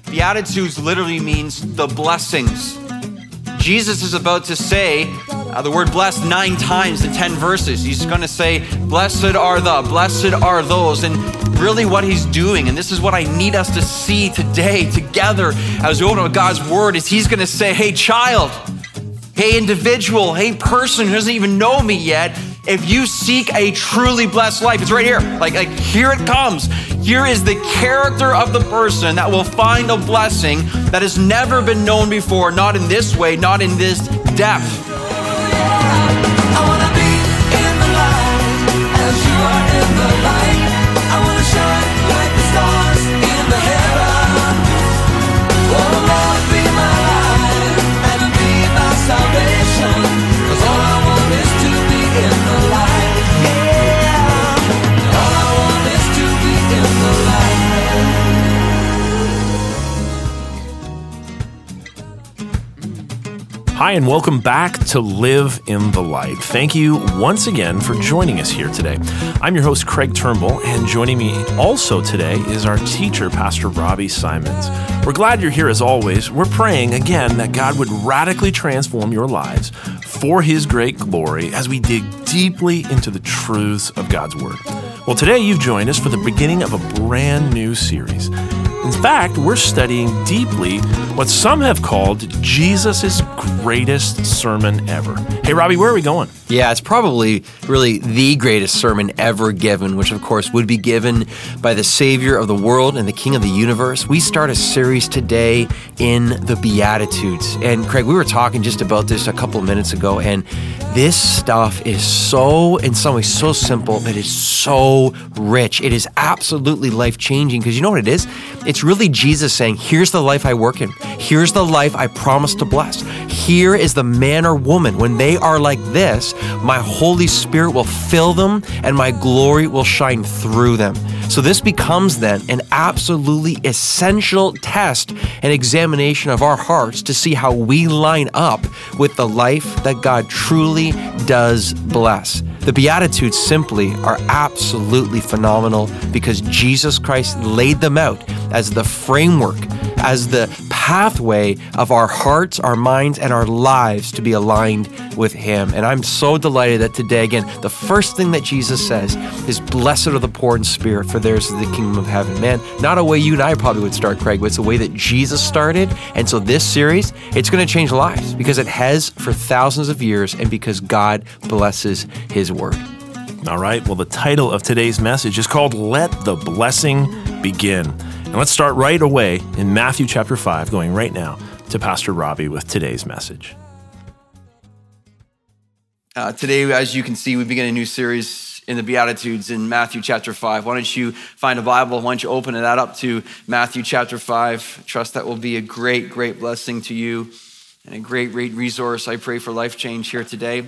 Beatitudes literally means the blessings. Jesus is about to say the word blessed 9 times in 10 verses. He's going to say, blessed are those. And really what he's doing, and this is what I need us to see today together as we open up God's word, is he's going to say, hey child, hey individual, hey person who doesn't even know me yet, if you seek a truly blessed life, it's right here. Like here it comes. Here is the character of the person that will find a blessing that has never been known before, not in this way, not in this depth. I wanna be in the light as you are in the light. I wanna shine like the stars in the heaven. Oh Lord, be my light and be my salvation. 'Cause all I want is to be in the light. Yeah. All I want is to be in the light. Hi, and welcome back to Live in the Light. Thank you once again for joining us here today. I'm your host, Craig Turnbull, and joining me also today is our teacher, Pastor Robbie Simons. We're glad you're here as always. We're praying again that God would radically transform your lives for His great glory as we dig deeply into the truths of God's Word. Well, today you've joined us for the beginning of a brand new series. In fact, we're studying deeply what some have called Jesus' greatest sermon ever. Hey, Robbie, where are we going? Yeah, it's probably really the greatest sermon ever given, which of course would be given by the Savior of the world and the King of the universe. We start a series today in the Beatitudes. And Craig, we were talking just about this a couple of minutes ago, and this stuff is so, in some ways, so simple, but it's so rich. It is absolutely life-changing because you know what it is? It's really Jesus saying, here's the life I work in. Here's the life I promise to bless. Here is the man or woman. When they are like this, my Holy Spirit will fill them and my glory will shine through them. So this becomes then an absolutely essential test and examination of our hearts to see how we line up with the life that God truly does bless. The Beatitudes simply are absolutely phenomenal because Jesus Christ laid them out as the framework, as the pathway of our hearts, our minds, and our lives to be aligned with Him. And I'm so delighted that today, again, the first thing that Jesus says is, blessed are the poor in spirit, for theirs is the kingdom of heaven. Man, not a way you and I probably would start, Craig, but it's the way that Jesus started. And so this series, it's going to change lives because it has for thousands of years and because God blesses His word. All right, well, the title of today's message is called Let the Blessing Begin. And let's start right away in Matthew chapter 5, going right now to Pastor Robbie with today's message. Today, as you can see, we begin a new series in the Beatitudes in Matthew chapter 5. Why don't you find a Bible? Why don't you open that up to Matthew chapter 5? I trust that will be a great, great blessing to you and a great, great resource, I pray, for life change here today.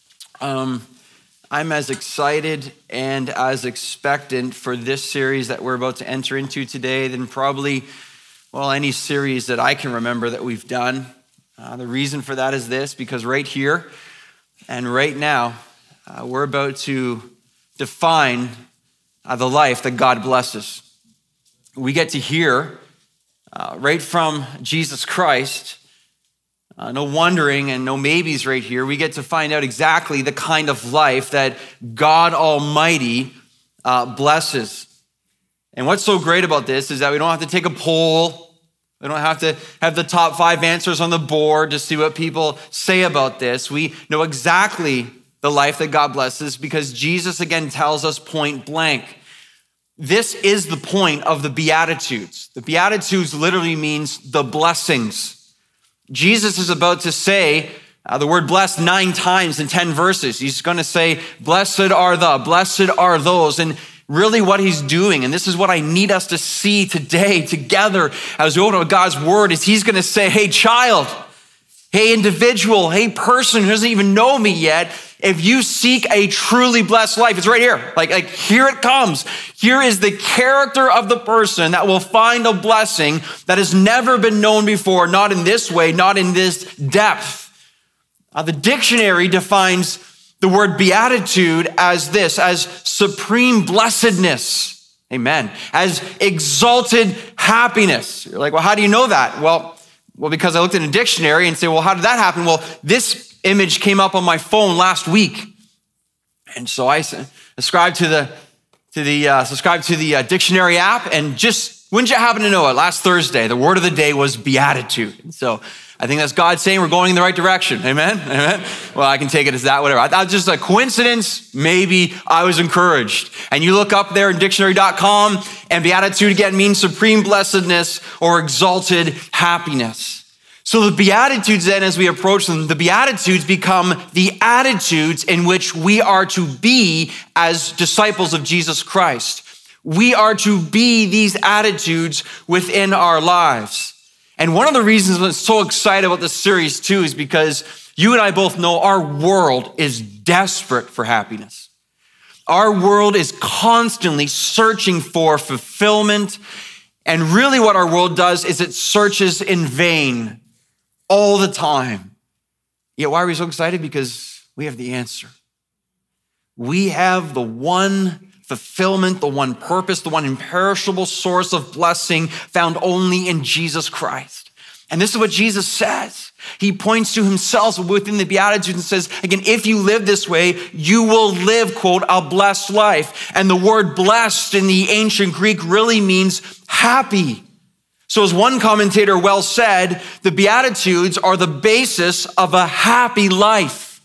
I'm as excited and as expectant for this series that we're about to enter into today than probably, any series that I can remember that we've done. The reason for that is this, because right here and right now, we're about to define the life that God blesses. We get to hear right from Jesus Christ, no wondering and no maybes right here. We get to find out exactly the kind of life that God Almighty blesses. And what's so great about this is that we don't have to take a poll. We don't have to have the top 5 answers on the board to see what people say about this. We know exactly the life that God blesses because Jesus again tells us point blank. This is the point of the Beatitudes. The Beatitudes literally means the blessings. Jesus is about to say the word blessed 9 times in 10 verses. He's going to say, blessed are those. And really what he's doing, and this is what I need us to see today together as we open up God's word, is he's going to say, hey child, hey individual, hey person who doesn't even know me yet, if you seek a truly blessed life, it's right here. Like here it comes. Here is the character of the person that will find a blessing that has never been known before, not in this way, not in this depth. The dictionary defines the word beatitude as this, as supreme blessedness. Amen. As exalted happiness. You're like, well, how do you know that? Well, because I looked in a dictionary and say, well, how did that happen? Well, this image came up on my phone last week. And so I subscribed to the dictionary app, and just, wouldn't you happen to know it? Last Thursday, the word of the day was beatitude. And so I think that's God saying we're going in the right direction. Amen? Amen? Well, I can take it as that, whatever. I thought it was just a coincidence. Maybe I was encouraged. And you look up there in dictionary.com, and beatitude again means supreme blessedness or exalted happiness. So the Beatitudes then, as we approach them, the Beatitudes become the attitudes in which we are to be as disciples of Jesus Christ. We are to be these attitudes within our lives. And one of the reasons I'm so excited about this series too is because you and I both know our world is desperate for happiness. Our world is constantly searching for fulfillment. And really what our world does is it searches in vain all the time. Yet why are we so excited? Because we have the answer. We have the one fulfillment, the one purpose, the one imperishable source of blessing found only in Jesus Christ. And this is what Jesus says. He points to himself within the Beatitudes and says, again, if you live this way, you will live, quote, a blessed life. And the word blessed in the ancient Greek really means happy. So as one commentator well said, the Beatitudes are the basis of a happy life.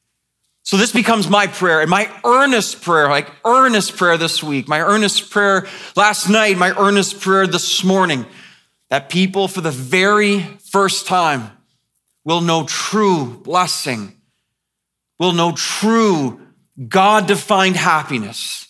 So this becomes my prayer and my earnest prayer this week, my earnest prayer last night, my earnest prayer this morning, that people for the very first time will know true blessing, will know true God-defined happiness.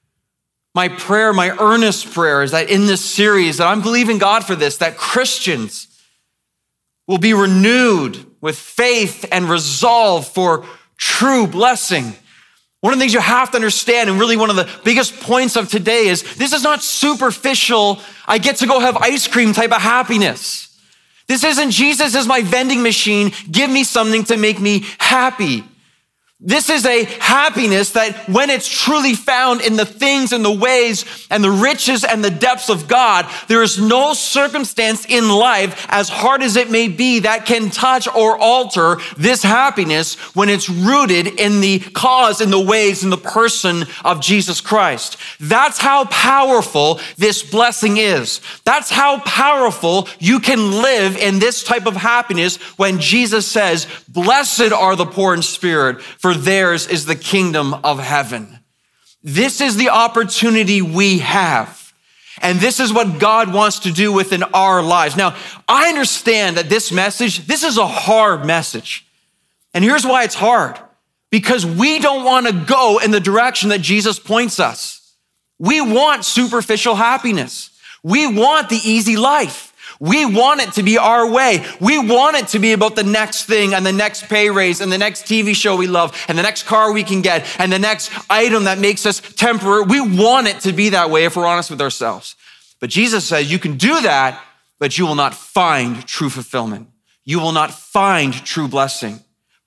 My prayer, my earnest prayer is that in this series, that I'm believing God for this, that Christians will be renewed with faith and resolve for true blessing. One of the things you have to understand, and really one of the biggest points of today, is this is not superficial, I get to go have ice cream type of happiness. This isn't Jesus is my vending machine, give me something to make me happy. This is a happiness that when it's truly found in the things and the ways and the riches and the depths of God, there is no circumstance in life, as hard as it may be, that can touch or alter this happiness when it's rooted in the cause, in the ways, in the person of Jesus Christ. That's how powerful this blessing is. That's how powerful you can live in this type of happiness when Jesus says, "Blessed are the poor in spirit, for theirs is the kingdom of heaven." This is the opportunity we have. And this is what God wants to do within our lives. Now, I understand that this is a hard message. And here's why it's hard. Because we don't want to go in the direction that Jesus points us. We want superficial happiness. We want the easy life. We want it to be our way. We want it to be about the next thing and the next pay raise and the next TV show we love and the next car we can get and the next item that makes us temporary. We want it to be that way if we're honest with ourselves. But Jesus says you can do that, but you will not find true fulfillment. You will not find true blessing.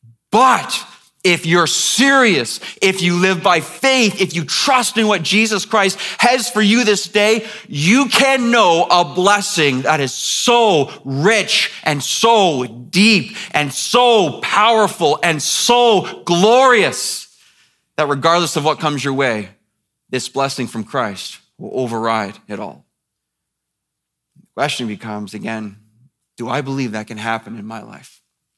But if you're serious, if you live by faith, if you trust in what Jesus Christ has for you this day, you can know a blessing that is so rich and so deep and so powerful and so glorious that regardless of what comes your way, this blessing from Christ will override it all. The question becomes, again, do I believe that can happen in my life?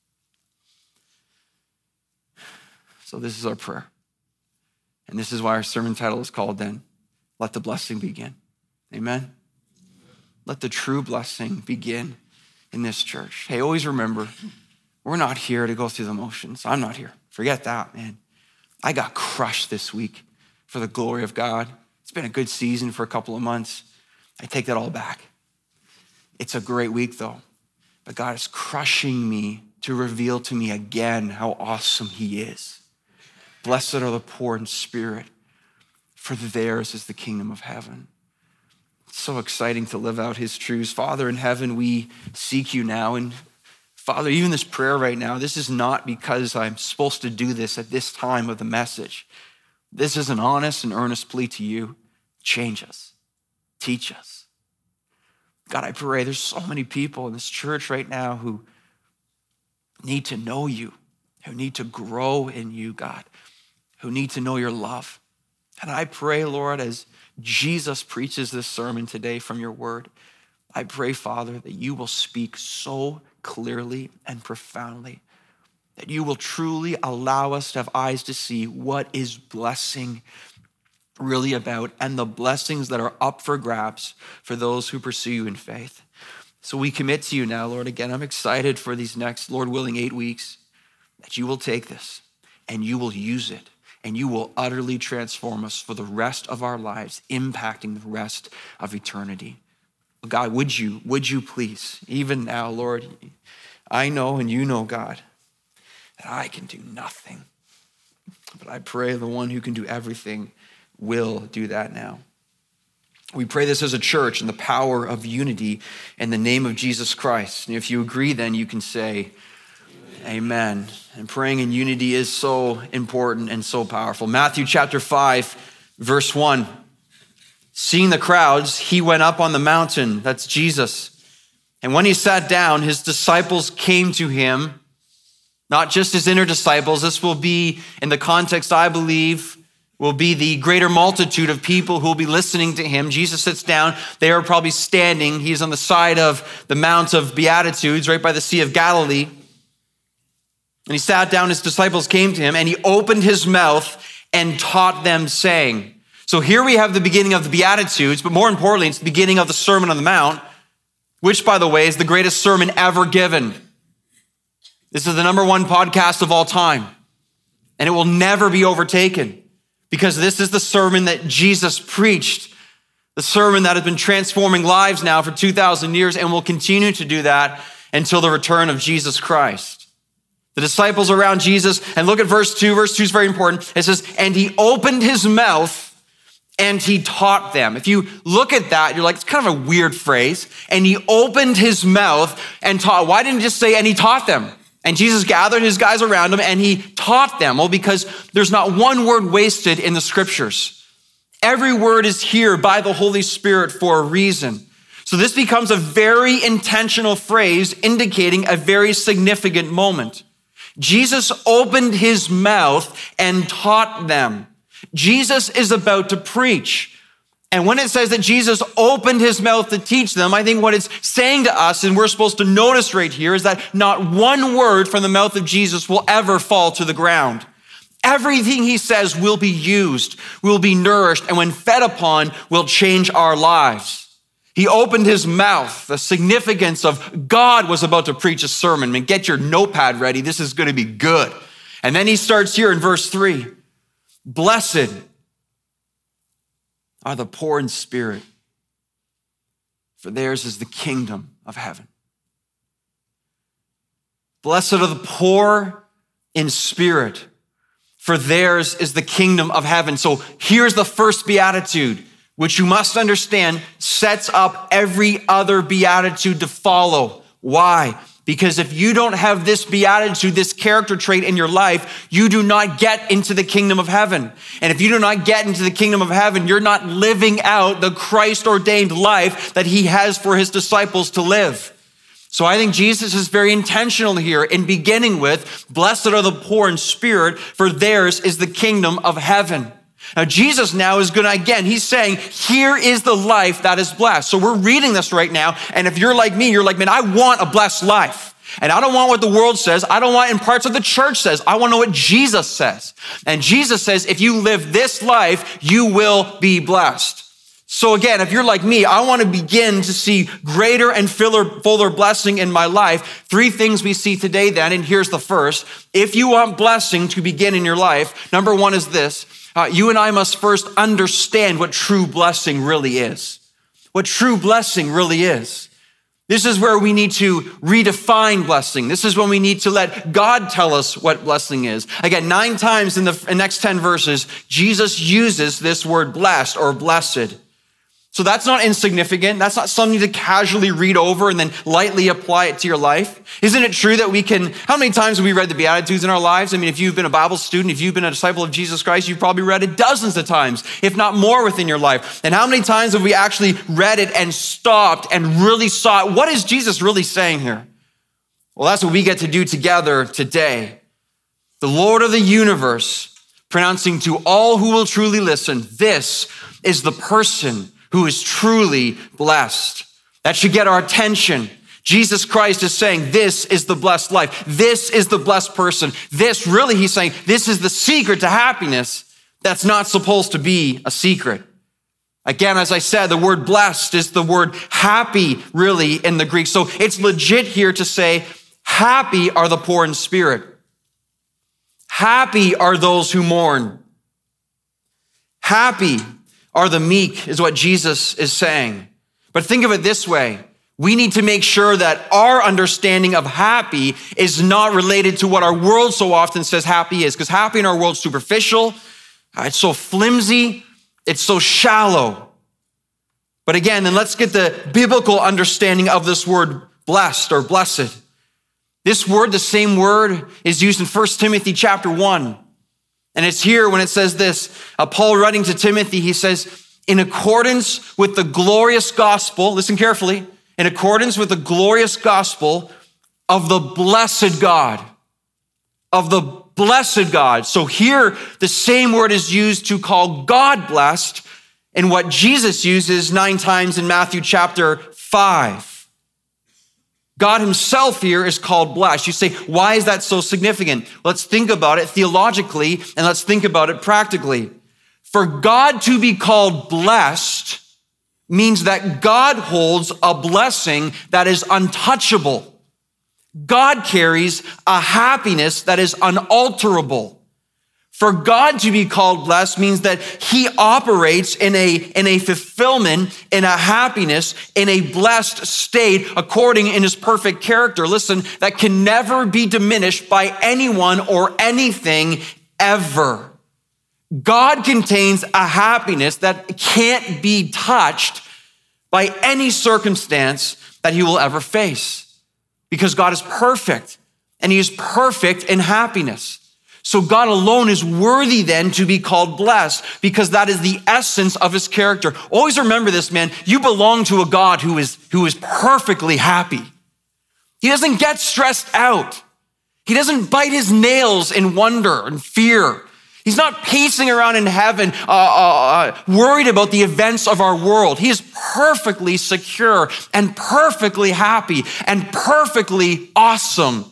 So this is our prayer. And this is why our sermon title is called then, Let the Blessing Begin. Amen? Let the true blessing begin in this church. Hey, always remember, we're not here to go through the motions. I'm not here. Forget that, man. I got crushed this week for the glory of God. It's been a good season for a couple of months. I take that all back. It's a great week though. But God is crushing me to reveal to me again how awesome he is. Blessed are the poor in spirit, for theirs is the kingdom of heaven. It's so exciting to live out his truths. Father in heaven, we seek you now. And Father, even this prayer right now, this is not because I'm supposed to do this at this time of the message. This is an honest and earnest plea to you. Change us. Teach us. God, I pray there's so many people in this church right now who need to know you, who need to grow in you, God, who need to know your love. And I pray, Lord, as Jesus preaches this sermon today from your word, I pray, Father, that you will speak so clearly and profoundly, that you will truly allow us to have eyes to see what is blessing really about and the blessings that are up for grabs for those who pursue you in faith. So we commit to you now, Lord. Again, I'm excited for these next, Lord willing, 8 weeks, that you will take this and you will use it and you will utterly transform us for the rest of our lives, impacting the rest of eternity. God, would you please, even now, Lord, I know and you know, God, that I can do nothing. But I pray the one who can do everything will do that now. We pray this as a church in the power of unity in the name of Jesus Christ. And if you agree, then you can say, Amen. And praying in unity is so important and so powerful. Matthew chapter 5, verse 1. Seeing the crowds, he went up on the mountain. That's Jesus. And when he sat down, his disciples came to him, not just his inner disciples. This will be, in the context, I believe, will be the greater multitude of people who will be listening to him. Jesus sits down. They are probably standing. He's on the side of the Mount of Beatitudes, right by the Sea of Galilee. And he sat down, his disciples came to him, and he opened his mouth and taught them, saying. So here we have the beginning of the Beatitudes, but more importantly, it's the beginning of the Sermon on the Mount, which, by the way, is the greatest sermon ever given. This is the #1 podcast of all time, and it will never be overtaken because this is the sermon that Jesus preached, the sermon that has been transforming lives now for 2,000 years and will continue to do that until the return of Jesus Christ. The disciples are around Jesus, and look at verse 2. Verse 2 is very important. It says, and he opened his mouth and he taught them. If you look at that, you're like, it's kind of a weird phrase. And he opened his mouth and taught. Why didn't he just say, and he taught them? And Jesus gathered his guys around him and he taught them. Well, because there's not one word wasted in the scriptures. Every word is here by the Holy Spirit for a reason. So this becomes a very intentional phrase indicating a very significant moment. Jesus opened his mouth and taught them. Jesus is about to preach. And when it says that Jesus opened his mouth to teach them, I think what it's saying to us, and we're supposed to notice right here, is that not one word from the mouth of Jesus will ever fall to the ground. Everything he says will be used, will be nourished, and when fed upon, will change our lives. He opened his mouth. The significance of God was about to preach a sermon. I mean, get your notepad ready. This is going to be good. And then he starts here in verse 3. Blessed are the poor in spirit, for theirs is the kingdom of heaven. Blessed are the poor in spirit, for theirs is the kingdom of heaven. So here's the first beatitude, which you must understand sets up every other beatitude to follow. Why? Because if you don't have this beatitude, this character trait in your life, you do not get into the kingdom of heaven. And if you do not get into the kingdom of heaven, you're not living out the Christ-ordained life that he has for his disciples to live. So I think Jesus is very intentional here in beginning with, blessed are the poor in spirit, for theirs is the kingdom of heaven. Now, Jesus now is going to, again, he's saying, here is the life that is blessed. So we're reading this right now. And if you're like me, you're like, man, I want a blessed life. And I don't want what the world says. I don't want in parts of the church says. I want to know what Jesus says. And Jesus says, if you live this life, you will be blessed. So again, if you're like me, I want to begin to see greater and fuller blessing in my life. 3 things we see today then, and here's the first. If you want blessing to begin in your life, number 1 is this. You and I must first understand what true blessing really is. What true blessing really is. This is where we need to redefine blessing. This is when we need to let God tell us what blessing is. Again, 9 times in the next 10 verses, Jesus uses this word blessed or blessed. So that's not insignificant. That's not something to casually read over and then lightly apply it to your life. Isn't it true that how many times have we read the Beatitudes in our lives? I mean, if you've been a Bible student, if you've been a disciple of Jesus Christ, you've probably read it dozens of times, if not more within your life. And how many times have we actually read it and stopped and really saw it? What is Jesus really saying here? Well, that's what we get to do together today. The Lord of the universe, pronouncing to all who will truly listen, this is the person who is truly blessed. That should get our attention. Jesus Christ is saying, this is the blessed life. This is the blessed person. This, really, he's saying, this is the secret to happiness that's not supposed to be a secret. Again, as I said, the word blessed is the word happy, really, in the Greek. So it's legit here to say, happy are the poor in spirit. Happy are those who mourn. Happy are the meek, is what Jesus is saying. But think of it this way. We need to make sure that our understanding of happy is not related to what our world so often says happy is, because happy in our world is superficial, it's so flimsy, it's so shallow. But again, then let's get the biblical understanding of this word blessed or blessed. This word, the same word, is used in 1 Timothy chapter 1. And it's here when it says this, Paul writing to Timothy, he says, in accordance with the glorious gospel, listen carefully, in accordance with the glorious gospel of the blessed God, of the blessed God. So here, the same word is used to call God blessed in what Jesus uses 9 times in Matthew chapter 5. God himself here is called blessed. You say, why is that so significant? Let's think about it theologically and let's think about it practically. For God to be called blessed means that God holds a blessing that is untouchable. God carries a happiness that is unalterable. For God to be called blessed means that he operates in a fulfillment, in a happiness, in a blessed state according in his perfect character. Listen, that can never be diminished by anyone or anything ever. God contains a happiness that can't be touched by any circumstance that he will ever face, because God is perfect and he is perfect in happiness. So God alone is worthy then to be called blessed, because that is the essence of his character. Always remember this, man. You belong to a God who is perfectly happy. He doesn't get stressed out. He doesn't bite his nails in wonder and fear. He's not pacing around in heaven, worried about the events of our world. He is perfectly secure and perfectly happy and perfectly awesome.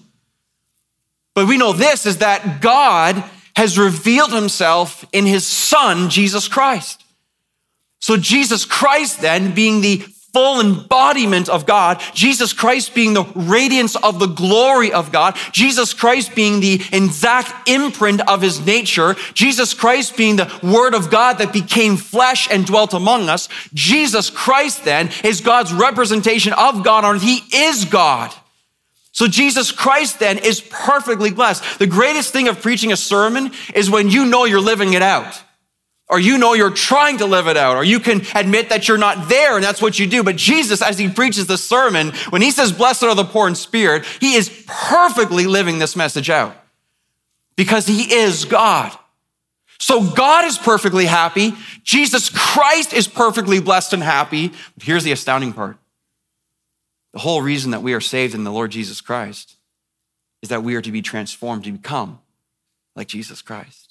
But we know this is that God has revealed himself in his Son, Jesus Christ. So Jesus Christ then, being the full embodiment of God, Jesus Christ being the radiance of the glory of God, Jesus Christ being the exact imprint of his nature, Jesus Christ being the Word of God that became flesh and dwelt among us, Jesus Christ then is God's representation of God on earth. He is God. So Jesus Christ then is perfectly blessed. The greatest thing of preaching a sermon is when you know you're living it out, or you know you're trying to live it out, or you can admit that you're not there and that's what you do. But Jesus, as he preaches the sermon, when he says, blessed are the poor in spirit, he is perfectly living this message out because he is God. So God is perfectly happy. Jesus Christ is perfectly blessed and happy. But here's the astounding part. The whole reason that we are saved in the Lord Jesus Christ is that we are to be transformed to become like Jesus Christ.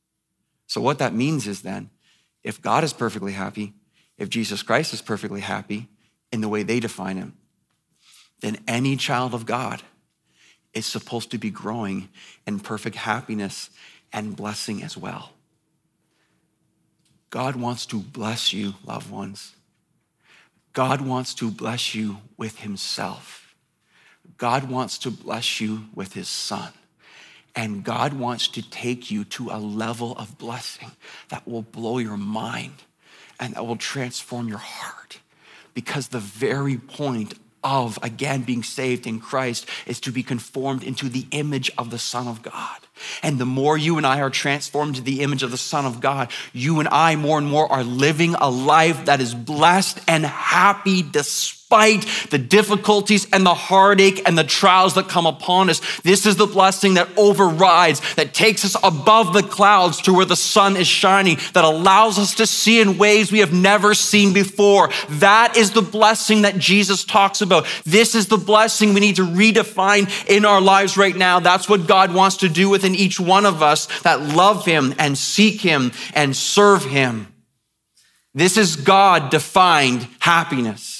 So what that means is then, if God is perfectly happy, if Jesus Christ is perfectly happy in the way they define him, then any child of God is supposed to be growing in perfect happiness and blessing as well. God wants to bless you, loved ones. God wants to bless you with himself. God wants to bless you with his Son. And God wants to take you to a level of blessing that will blow your mind and that will transform your heart. Because the very point of, again, being saved in Christ is to be conformed into the image of the Son of God. And the more you and I are transformed to the image of the Son of God, you and I more and more are living a life that is blessed and happy despite the difficulties and the heartache and the trials that come upon us. This is the blessing that overrides, that takes us above the clouds to where the sun is shining, that allows us to see in ways we have never seen before. That is the blessing that Jesus talks about. This is the blessing we need to redefine in our lives right now. That's what God wants to do within each one of us that love him and seek him and serve him. This is God-defined happiness.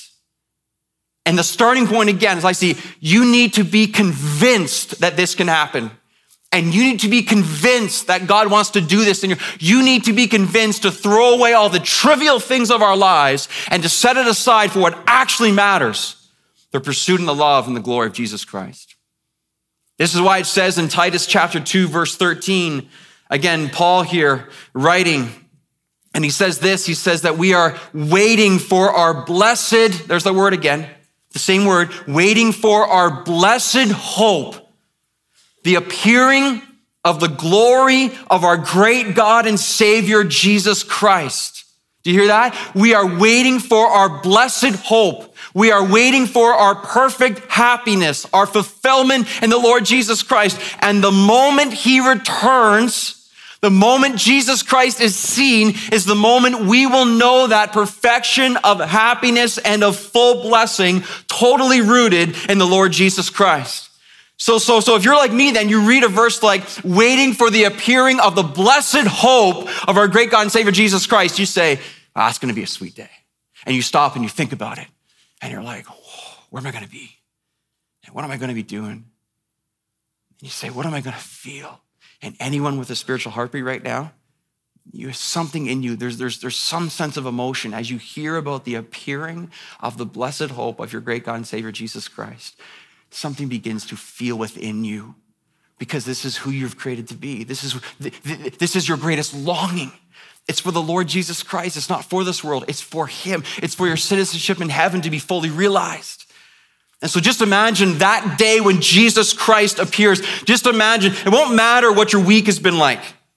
And the starting point, again, is I see you need to be convinced that this can happen. And you need to be convinced that God wants to do this. You need to be convinced to throw away all the trivial things of our lives and to set it aside for what actually matters, the pursuit and the love and the glory of Jesus Christ. This is why it says in Titus chapter 2, verse 13, again, Paul here writing, and he says this, he says that we are waiting for our blessed, there's the word again, the same word, waiting for our blessed hope, the appearing of the glory of our great God and Savior, Jesus Christ. Do you hear that? We are waiting for our blessed hope. We are waiting for our perfect happiness, our fulfillment in the Lord Jesus Christ. And the moment he returns, the moment Jesus Christ is seen is the moment we will know that perfection of happiness and of full blessing, totally rooted in the Lord Jesus Christ. So if you're like me, then you read a verse like, waiting for the appearing of the blessed hope of our great God and Savior Jesus Christ, you say, it's going to be a sweet day. And you stop and you think about it. And you're like, where am I going to be? And what am I going to be doing? And you say, what am I going to feel? And anyone with a spiritual heartbeat right now, you have something in you. There's some sense of emotion as you hear about the appearing of the blessed hope of your great God and Savior, Jesus Christ. Something begins to feel within you because this is who you've created to be. This is your greatest longing. It's for the Lord Jesus Christ. It's not for this world. It's for him. It's for your citizenship in heaven to be fully realized. And so just imagine that day when Jesus Christ appears. Just imagine, it won't matter what your week has been like.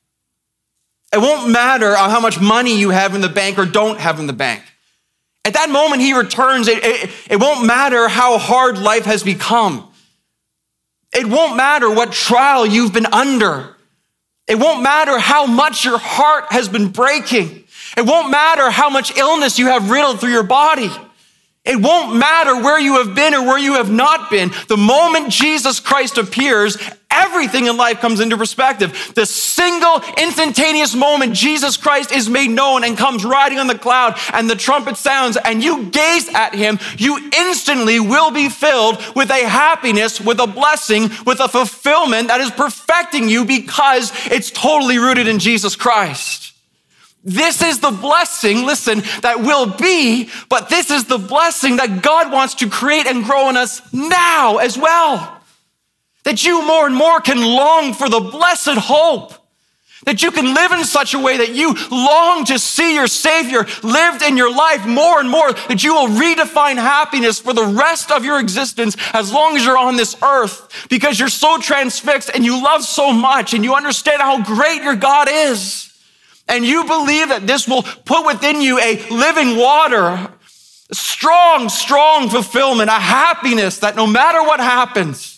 It won't matter how much money you have in the bank or don't have in the bank. At that moment he returns, it won't matter how hard life has become. It won't matter what trial you've been under. It won't matter how much your heart has been breaking. It won't matter how much illness you have riddled through your body. It won't matter where you have been or where you have not been. The moment Jesus Christ appears, everything in life comes into perspective. The single instantaneous moment Jesus Christ is made known and comes riding on the cloud and the trumpet sounds and you gaze at him, you instantly will be filled with a happiness, with a blessing, with a fulfillment that is perfecting you because it's totally rooted in Jesus Christ. This is the blessing, listen, that will be, but this is the blessing that God wants to create and grow in us now as well. That you more and more can long for the blessed hope. That you can live in such a way that you long to see your Savior lived in your life more and more. That you will redefine happiness for the rest of your existence as long as you're on this earth. Because you're so transfixed and you love so much and you understand how great your God is. And you believe that this will put within you a living water, strong fulfillment, a happiness that no matter what happens,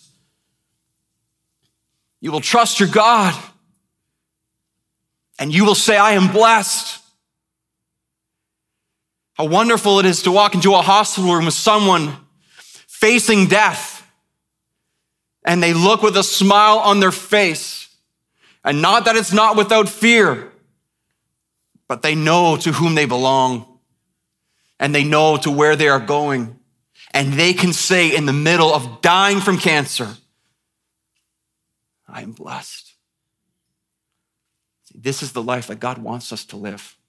you will trust your God and you will say, I am blessed. How wonderful it is to walk into a hospital room with someone facing death and they look with a smile on their face. And not that it's not without fear, but they know to whom they belong and they know to where they are going. And they can say in the middle of dying from cancer, I am blessed. This is the life that God wants us to live.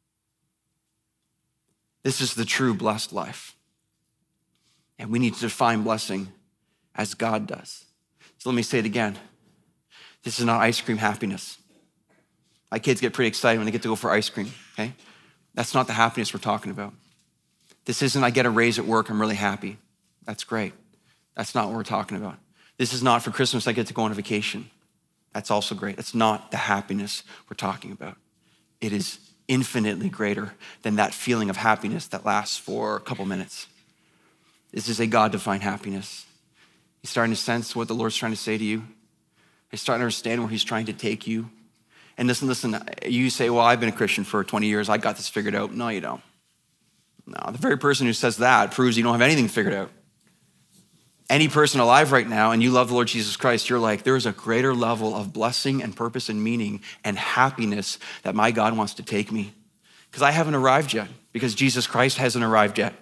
This is the true blessed life. And we need to define blessing as God does. So let me say it again. This is not ice cream happiness. My kids get pretty excited when they get to go for ice cream, okay? That's not the happiness we're talking about. This isn't I get a raise at work, I'm really happy. That's great. That's not what we're talking about. This is not for Christmas I get to go on a vacation. That's also great. That's not the happiness we're talking about. It is infinitely greater than that feeling of happiness that lasts for a couple minutes. This is a God-defined happiness. You're starting to sense what the Lord's trying to say to you. You're starting to understand where he's trying to take you. And listen, you say, well, I've been a Christian for 20 years. I got this figured out. No, you don't. No, the very person who says that proves you don't have anything figured out. Any person alive right now and you love the Lord Jesus Christ, you're like, there's a greater level of blessing and purpose and meaning and happiness that my God wants to take me. Because I haven't arrived yet, because Jesus Christ hasn't arrived yet.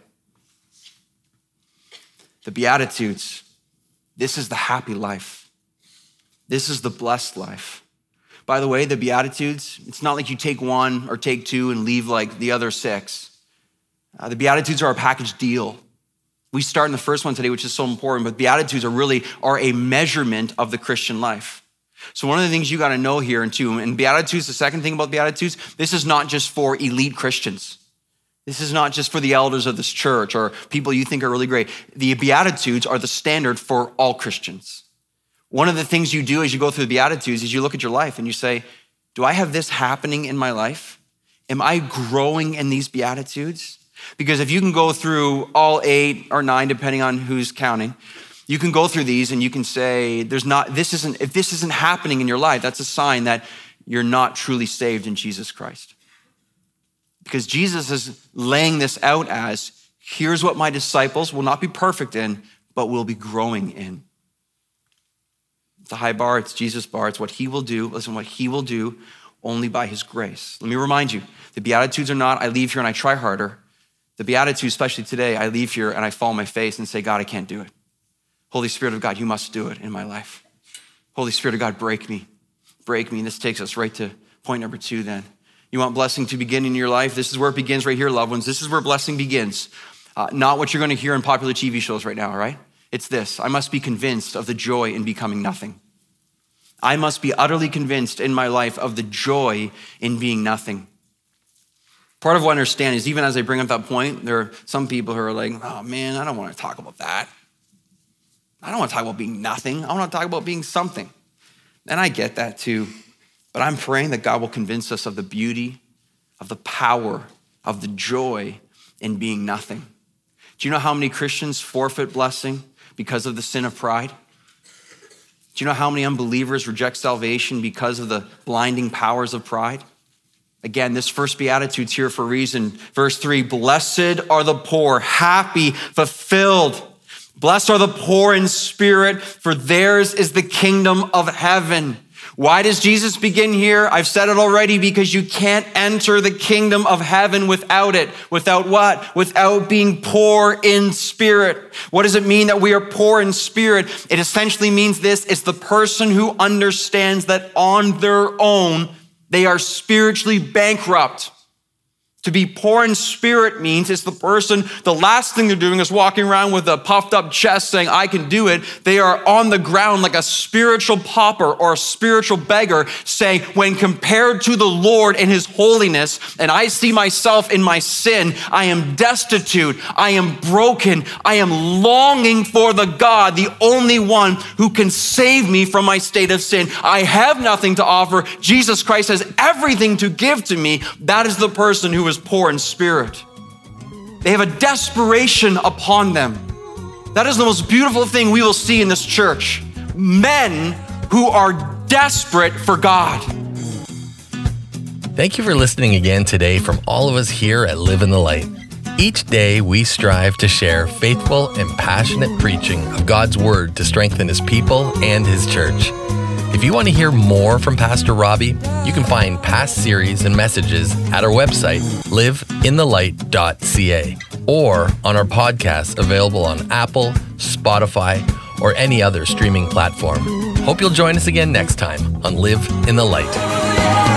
The Beatitudes, this is the happy life. This is the blessed life. By the way, the Beatitudes, it's not like you take one or take two and leave like the other six. The Beatitudes are a package deal. We start in the first one today, which is so important, but Beatitudes are a measurement of the Christian life. So one of the things you got to know here, and Beatitudes, the second thing about Beatitudes, this is not just for elite Christians. This is not just for the elders of this church or people you think are really great. The Beatitudes are the standard for all Christians. One of the things you do as you go through the Beatitudes is you look at your life and you say, do I have this happening in my life? Am I growing in these Beatitudes? Because if you can go through all 8 or 9, depending on who's counting, you can go through these and you can say, if this isn't happening in your life, that's a sign that you're not truly saved in Jesus Christ. Because Jesus is laying this out as, here's what my disciples will not be perfect in, but will be growing in. It's a high bar, it's Jesus' bar, it's what he will do. Listen, what he will do only by his grace. Let me remind you, the Beatitudes are not, I leave here and I try harder. The Beatitudes, especially today, I leave here and I fall on my face and say, God, I can't do it. Holy Spirit of God, you must do it in my life. Holy Spirit of God, break me. Break me. And this takes us right to point number 2 then. You want blessing to begin in your life? This is where it begins right here, loved ones. This is where blessing begins. Not what you're going to hear in popular TV shows right now, all right? It's this. I must be convinced of the joy in becoming nothing. I must be utterly convinced in my life of the joy in being nothing. Part of what I understand is even as I bring up that point, there are some people who are like, oh man, I don't want to talk about that. I don't want to talk about being nothing. I want to talk about being something. And I get that too. But I'm praying that God will convince us of the beauty, of the power, of the joy in being nothing. Do you know how many Christians forfeit blessing because of the sin of pride? Do you know how many unbelievers reject salvation because of the blinding powers of pride? Again, this first Beatitude's here for a reason. Verse 3, blessed are the poor, happy, fulfilled. Blessed are the poor in spirit, for theirs is the kingdom of heaven. Why does Jesus begin here? I've said it already, because you can't enter the kingdom of heaven without it. Without what? Without being poor in spirit. What does it mean that we are poor in spirit? It essentially means this. It's the person who understands that on their own, they are spiritually bankrupt. To be poor in spirit means it's the person, the last thing they're doing is walking around with a puffed up chest saying, I can do it. They are on the ground like a spiritual pauper or a spiritual beggar saying, when compared to the Lord and his holiness, and I see myself in my sin, I am destitute, I am broken, I am longing for the God, the only one who can save me from my state of sin. I have nothing to offer. Jesus Christ has everything to give to me. That is the person who is poor in spirit. They have a desperation upon them. That is the most beautiful thing we will see in this church. Men who are desperate for God. Thank you for listening again today from all of us here at Live in the Light. Each day we strive to share faithful and passionate preaching of God's word to strengthen his people and his church. If you want to hear more from Pastor Robbie, you can find past series and messages at our website, liveinthelight.ca, or on our podcasts available on Apple, Spotify, or any other streaming platform. Hope you'll join us again next time on Live in the Light.